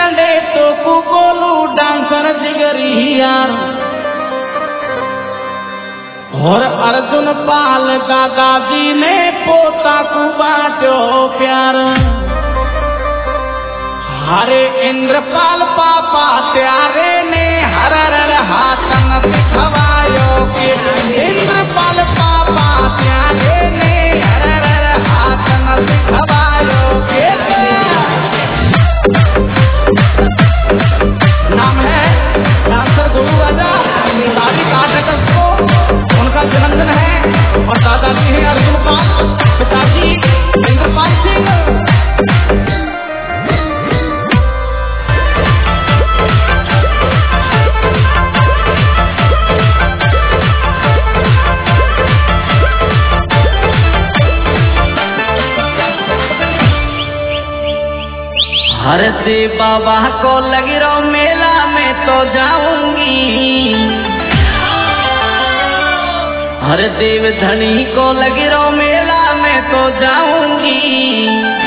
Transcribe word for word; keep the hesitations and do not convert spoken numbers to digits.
कांडे तो कुकोलू डांसर जिगरी यार और अर्जुन पाल दादाजी ने पोता को बांटो प्यार। हरे इंद्रपाल पापा त्यारे ने हर हर हाथन दिखवायो के इंद्रपाल पापा त्यारे ने हर हर हाथन दिखवायो के। नाम है डांसर गुरु राजा दादी काटक को उनका जन्मदिन है और दादाजी है अर्जुन पाल, पिताजी इंद्रपाल सिंह। हर से बाबा को लगी रहो मेला में तो जाऊंगी, हर देव धनी को लगी रहो मेला में तो जाऊंगी।